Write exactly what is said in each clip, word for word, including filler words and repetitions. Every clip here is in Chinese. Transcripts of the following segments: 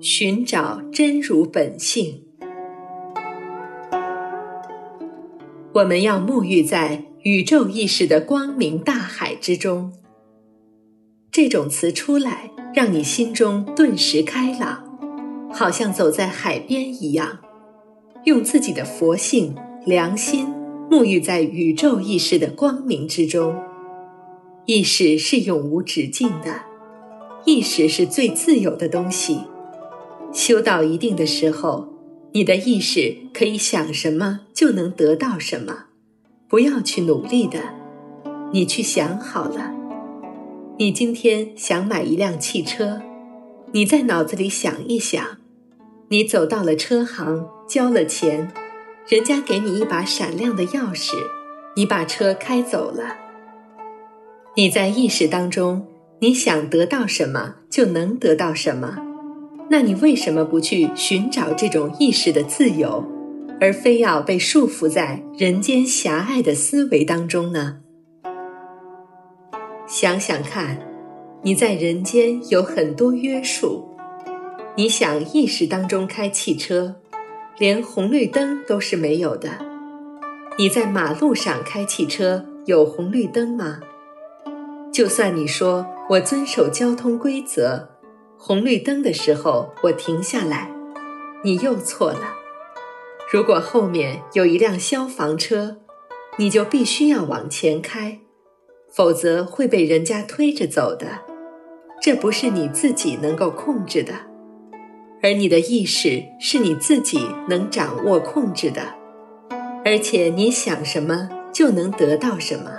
寻找真如本性。我们要沐浴在宇宙意识的光明大海之中。这种词出来，让你心中顿时开朗，好像走在海边一样，用自己的佛性、良心沐浴在宇宙意识的光明之中。意识是永无止境的，意识是最自由的东西。修到一定的时候，你的意识可以想什么就能得到什么，不要去努力的，你去想好了。你今天想买一辆汽车，你在脑子里想一想，你走到了车行，交了钱，人家给你一把闪亮的钥匙，你把车开走了。你在意识当中，你想得到什么就能得到什么，那你为什么不去寻找这种意识的自由，而非要被束缚在人间狭隘的思维当中呢？想想看，你在人间有很多约束，你想意识当中开汽车，连红绿灯都是没有的。你在马路上开汽车，有红绿灯吗？就算你说我遵守交通规则，红绿灯的时候我停下来，你又错了。如果后面有一辆消防车，你就必须要往前开，否则会被人家推着走的。这不是你自己能够控制的，而你的意识是你自己能掌握控制的，而且你想什么就能得到什么。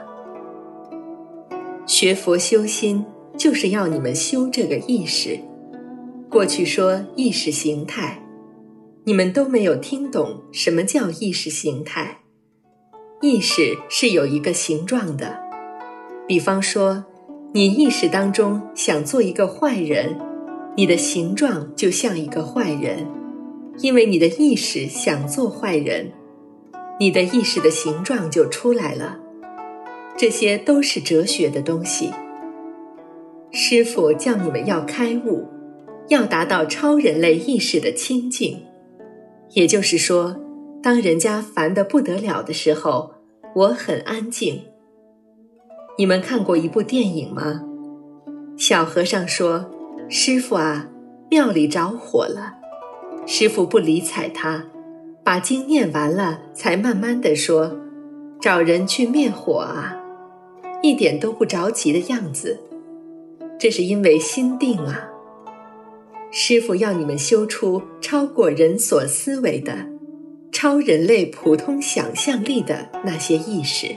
学佛修心就是要你们修这个意识。过去说意识形态，你们都没有听懂什么叫意识形态。意识是有一个形状的，比方说你意识当中想做一个坏人，你的形状就像一个坏人，因为你的意识想做坏人，你的意识的形状就出来了。这些都是哲学的东西。师父叫你们要开悟，要达到超人类意识的清净。也就是说，当人家烦得不得了的时候，我很安静。你们看过一部电影吗？小和尚说，师父啊，庙里着火了。师父不理睬他，把经念完了才慢慢地说，找人去灭火啊，一点都不着急的样子。这是因为心定啊。师父要你们修出超过人所思维的、超人类普通想象力的那些意识。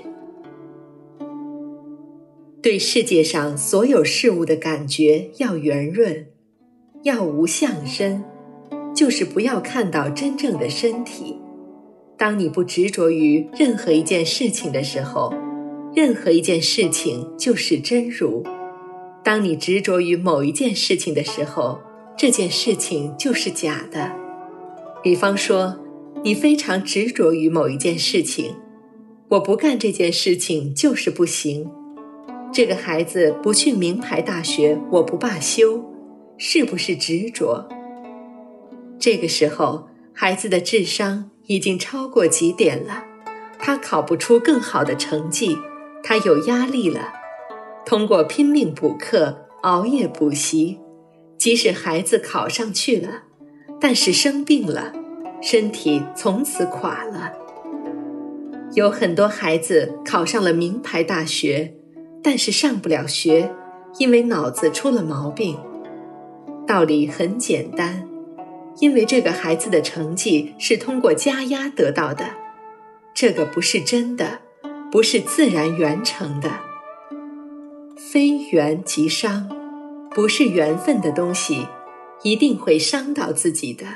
对世界上所有事物的感觉要圆润，要无相身，就是不要看到真正的身体。当你不执着于任何一件事情的时候，任何一件事情就是真如。当你执着于某一件事情的时候，这件事情就是假的。比方说，你非常执着于某一件事情，我不干这件事情就是不行。这个孩子不去名牌大学，我不罢休，是不是执着？这个时候，孩子的智商已经超过极点了，他考不出更好的成绩，他有压力了。通过拼命补课、熬夜补习，即使孩子考上去了，但是生病了，身体从此垮了。有很多孩子考上了名牌大学，但是上不了学，因为脑子出了毛病。道理很简单，因为这个孩子的成绩是通过加压得到的，这个不是真的，不是自然缘成的。非缘即伤，不是缘分的东西，一定会伤到自己的。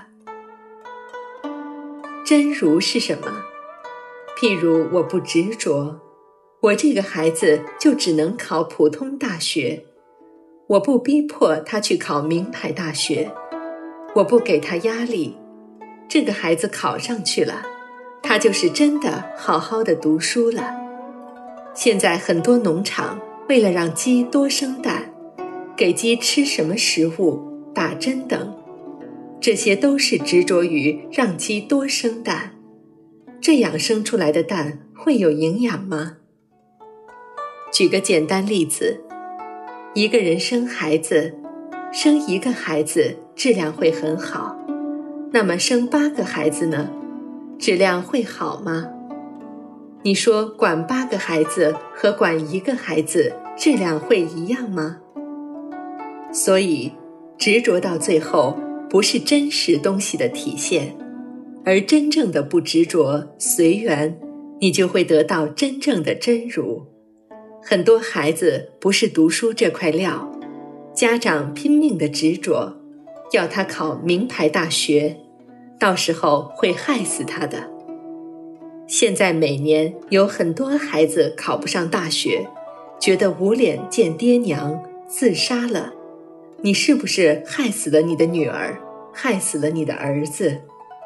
真如是什么？譬如我不执着，我这个孩子就只能考普通大学，我不逼迫他去考名牌大学，我不给他压力，这个孩子考上去了，他就是真的好好的读书了。现在很多农场为了让鸡多生蛋，给鸡吃什么食物，打针等。 这些都是执着于让鸡多生蛋，这样生出来的蛋会有营养吗？举个简单例子，一个人生孩子，生一个孩子质量会很好，那么生八个孩子呢？质量会好吗？你说管八个孩子和管一个孩子质量会一样吗？所以执着到最后不是真实东西的体现，而真正的不执着随缘，你就会得到真正的真如。很多孩子不是读书这块料，家长拼命的执着，要他考名牌大学，到时候会害死他的。现在每年有很多孩子考不上大学，觉得无脸见爹娘，自杀了。你是不是害死了你的女儿，害死了你的儿子？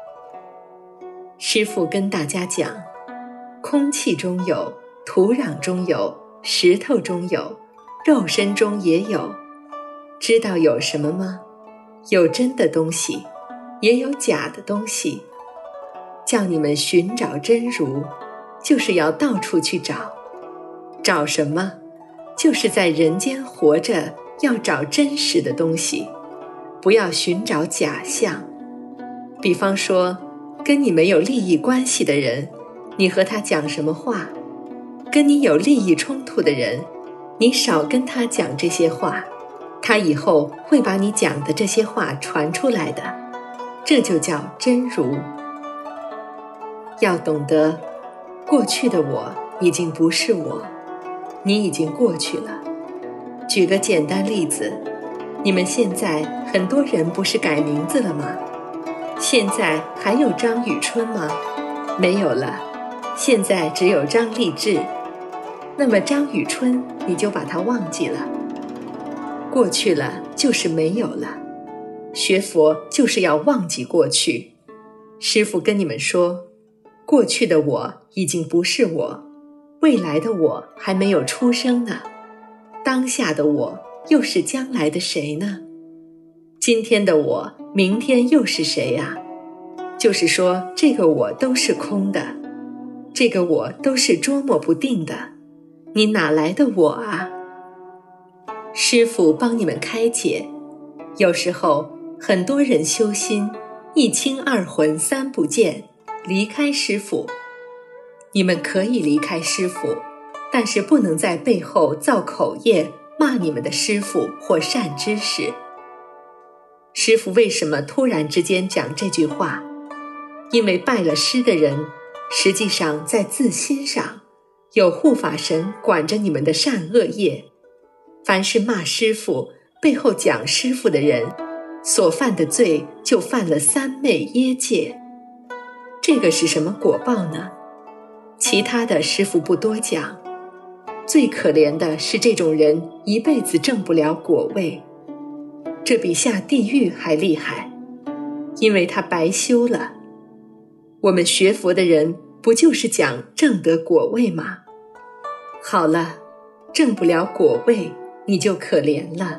师父跟大家讲，空气中有，土壤中有，石头中有，肉身中也有。知道有什么吗？有真的东西，也有假的东西。叫你们寻找真如，就是要到处去找。找什么？就是在人间活着，要找真实的东西，不要寻找假象。比方说，跟你没有利益关系的人，你和他讲什么话？跟你有利益冲突的人，你少跟他讲这些话，他以后会把你讲的这些话传出来的，这就叫真如。要懂得，过去的我已经不是我，你已经过去了。举个简单例子，你们现在很多人不是改名字了吗？现在还有张雨春吗？没有了，现在只有张立志。那么张雨春你就把它忘记了，过去了就是没有了。学佛就是要忘记过去。师父跟你们说，过去的我已经不是我，未来的我还没有出生呢，当下的我又是将来的谁呢？今天的我，明天又是谁呀？就是说，这个我都是空的，这个我都是捉摸不定的，你哪来的我啊？师父帮你们开解。有时候很多人修心，一清二浑三不见，离开师父。你们可以离开师父，但是不能在背后造口业，骂你们的师父或善知识。师父为什么突然之间讲这句话？因为拜了师的人，实际上在自心上有护法神管着你们的善恶业。凡是骂师父，背后讲师父的人，所犯的罪就犯了三昧耶戒。这个是什么果报呢？其他的师父不多讲。最可怜的是这种人一辈子证不了果位，这比下地狱还厉害，因为他白修了。我们学佛的人不就是讲证得果位吗？好了，证不了果位，你就可怜了。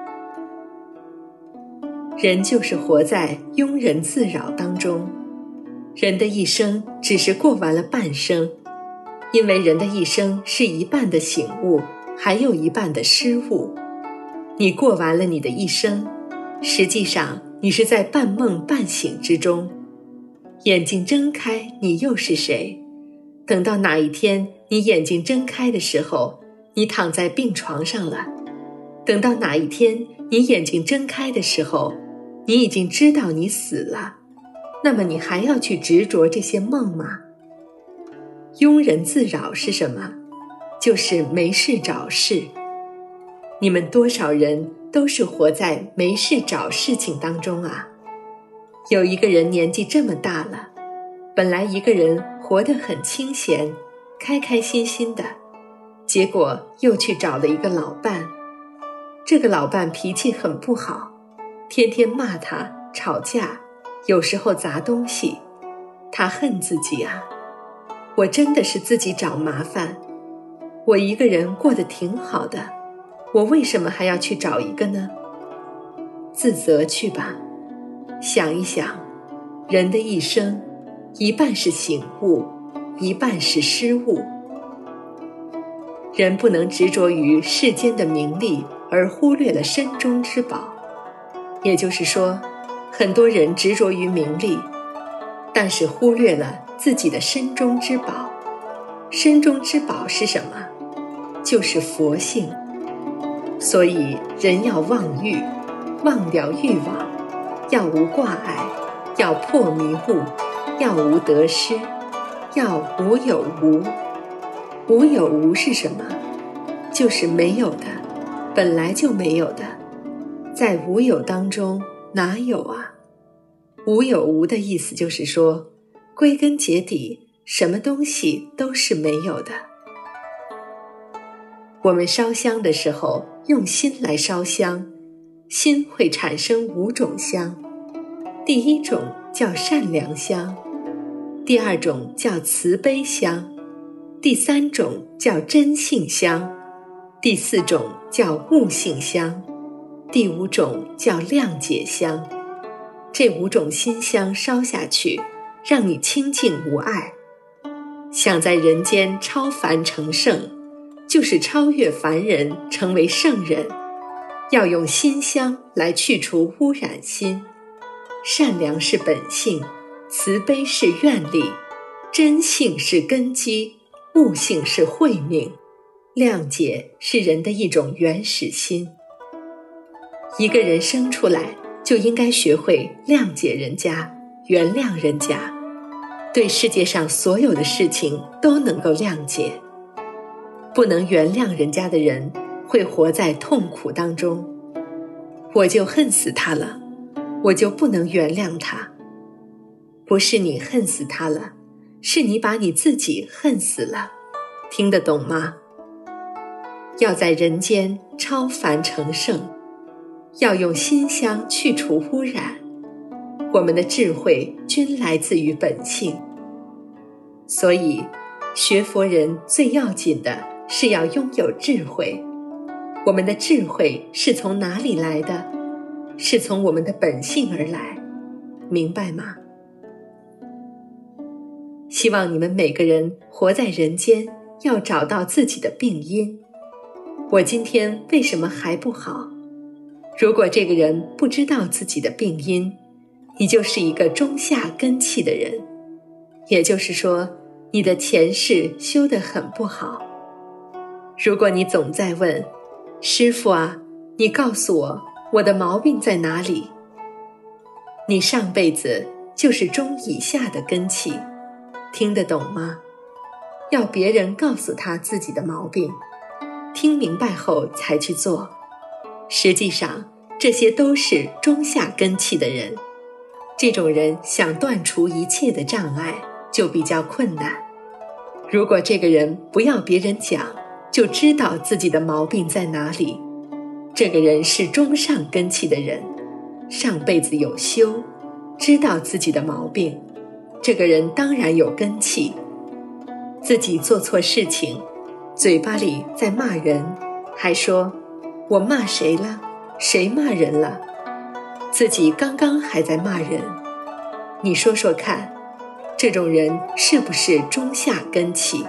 人就是活在庸人自扰当中，人的一生只是过完了半生，因为人的一生是一半的醒悟，还有一半的失误。你过完了你的一生，实际上你是在半梦半醒之中。眼睛睁开，你又是谁？等到哪一天你眼睛睁开的时候，你躺在病床上了。等到哪一天你眼睛睁开的时候，你已经知道你死了。那么你还要去执着这些梦吗？庸人自扰是什么？就是没事找事。你们多少人都是活在没事找事情当中啊。有一个人年纪这么大了，本来一个人活得很清闲，开开心心的，结果又去找了一个老伴。这个老伴脾气很不好，天天骂他，吵架，有时候砸东西。他恨自己啊，我真的是自己找麻烦，我一个人过得挺好的，我为什么还要去找一个呢？自责去吧， 想一想，人的一生，一半是醒悟，一半是失悟。人不能执着于世间的名利，而忽略了身中之宝。也就是说，很多人执着于名利，但是忽略了自己的身中之宝。身中之宝是什么？就是佛性。所以人要忘欲，忘掉欲望，要无挂碍，要破迷雾，要无得失，要无有无。无有无是什么？就是没有的，本来就没有的。在无有当中哪有啊？无有无的意思就是说，归根结底，什么东西都是没有的。我们烧香的时候，用心来烧香，心会产生五种香。第一种叫善良香，第二种叫慈悲香，第三种叫真性香，第四种叫悟性香，第五种叫谅解香。这五种心香烧下去，让你清净无碍。想在人间超凡成圣，就是超越凡人，成为圣人，要用心香来去除污染心。善良是本性，慈悲是愿力，真性是根基，悟性是慧命，谅解是人的一种原始心。一个人生出来就应该学会谅解人家，原谅人家，对世界上所有的事情都能够谅解。不能原谅人家的人，会活在痛苦当中。我就恨死他了，我就不能原谅他。不是你恨死他了，是你把你自己恨死了。听得懂吗？要在人间超凡成圣，要用心香去除污染。我们的智慧均来自于本性。所以学佛人最要紧的是要拥有智慧。我们的智慧是从哪里来的？是从我们的本性而来，明白吗？希望你们每个人活在人间，要找到自己的病因。我今天为什么还不好？如果这个人不知道自己的病因，你就是一个中下根器的人，也就是说，你的前世修得很不好。如果你总在问，师父啊，你告诉我，我的毛病在哪里？你上辈子就是中以下的根器，听得懂吗？要别人告诉他自己的毛病，听明白后才去做。实际上，这些都是中下根器的人。这种人想断除一切的障碍，就比较困难。如果这个人不要别人讲，就知道自己的毛病在哪里，这个人是中上根器的人，上辈子有修，知道自己的毛病，这个人当然有根器。自己做错事情，嘴巴里在骂人，还说我骂谁了？谁骂人了？自己刚刚还在骂人，你说说看，这种人是不是中下根器？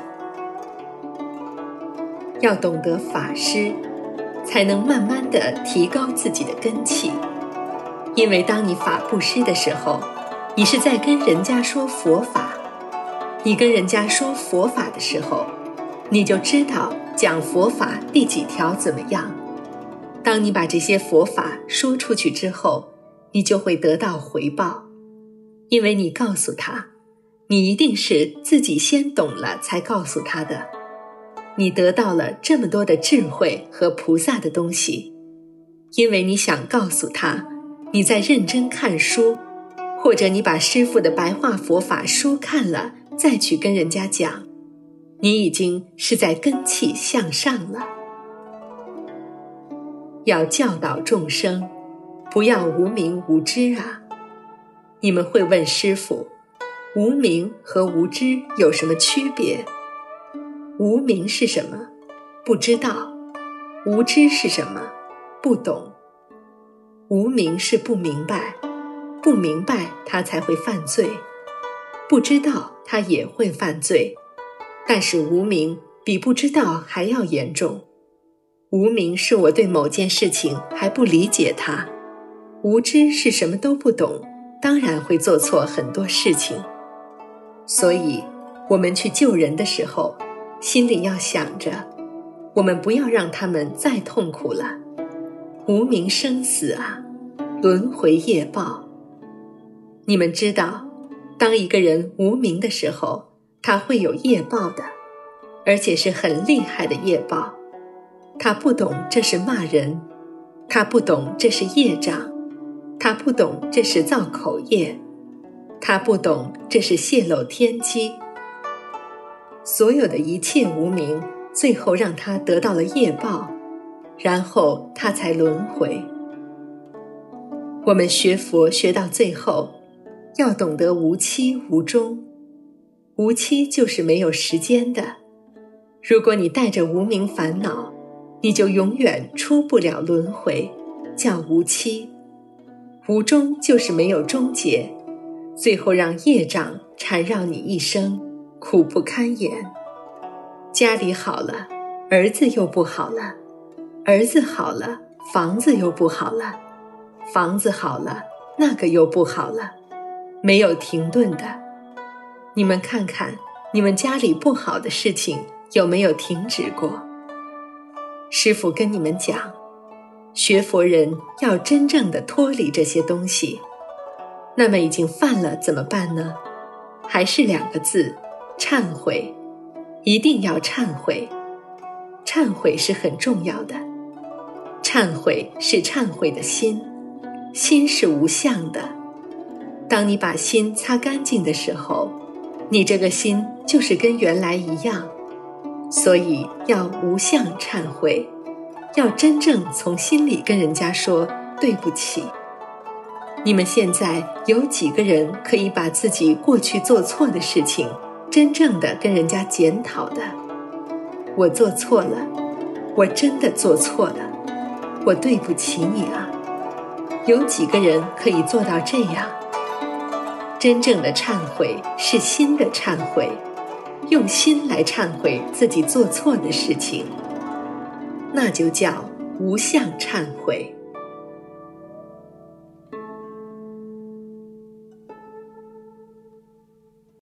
要懂得法师，才能慢慢地提高自己的根器。因为当你法布施的时候，你是在跟人家说佛法。你跟人家说佛法的时候，你就知道讲佛法第几条怎么样。当你把这些佛法说出去之后，你就会得到回报。因为你告诉他，你一定是自己先懂了才告诉他的。你得到了这么多的智慧和菩萨的东西，因为你想告诉他，你在认真看书，或者你把师父的白话佛法书看了，再去跟人家讲，你已经是在根器向上了。要教导众生，不要无明无知啊！你们会问师父，无明和无知有什么区别？无明是什么？不知道。无知是什么？不懂。无明是不明白， 不明白他才会犯罪，不知道他也会犯罪，但是无明比不知道还要严重。无明是我对某件事情还不理解它，无知是什么都不懂，当然会做错很多事情。所以我们去救人的时候，心里要想着，我们不要让他们再痛苦了。无明生死啊，轮回业报。你们知道，当一个人无明的时候，他会有业报的，而且是很厉害的业报。他不懂这是骂人，他不懂这是业障，他不懂这是造口业，他不懂这是泄露天机。所有的一切无明，最后让他得到了业报，然后他才轮回。我们学佛学到最后，要懂得无期无终。无期就是没有时间的。如果你带着无明烦恼，你就永远出不了轮回，叫无期。无终就是没有终结，最后让业障缠绕你一生，苦不堪言。家里好了，儿子又不好了，儿子好了，房子又不好了，房子好了，那个又不好了，没有停顿的。你们看看，你们家里不好的事情有没有停止过？师父跟你们讲，学佛人要真正的脱离这些东西，那么已经犯了怎么办呢？还是两个字，忏悔。一定要忏悔，忏悔是很重要的。忏悔是忏悔的心，心是无相的。当你把心擦干净的时候，你这个心就是跟原来一样。所以要无相忏悔，要真正从心里跟人家说对不起。你们现在有几个人可以把自己过去做错的事情真正的跟人家检讨的？我做错了，我真的做错了，我对不起你啊。有几个人可以做到这样？真正的忏悔是心的忏悔，用心来忏悔自己做错的事情，那就叫无相忏悔。